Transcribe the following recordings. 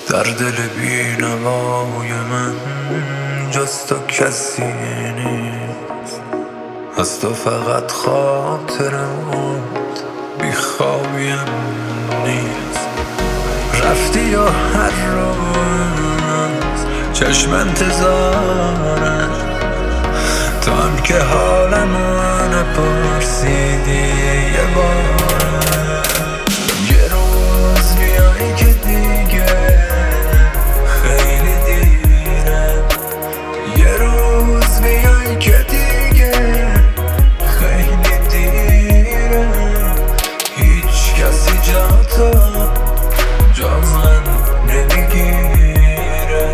در دل بینوای من جز تو کسی نیست، از تو فقط خاطرم بیخوابیم نیست. رفتی و هر روز چشم انتظاره، تو هم که حالمو نپرسیدی یه باره. یه روز میایی که دیگه خیلی دیره، یه روز میایی که دیگه خیلی دیره. هیچ کسی جا تو جا من نمیگیره،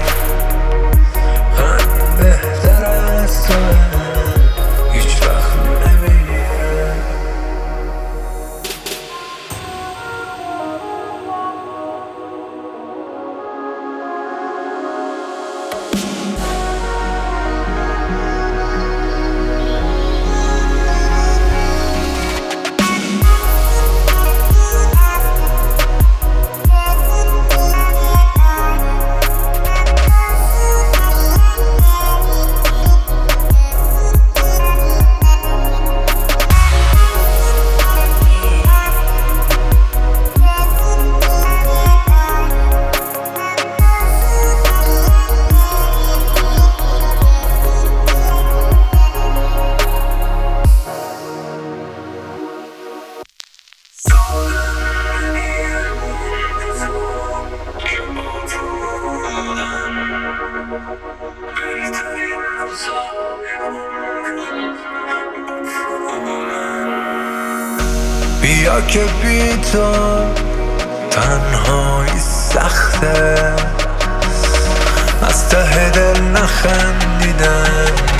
من بهتر از تو هیچ وقت نمیگیره. بیا که بی تو تنهایی سخته، از ته دل نخندیدن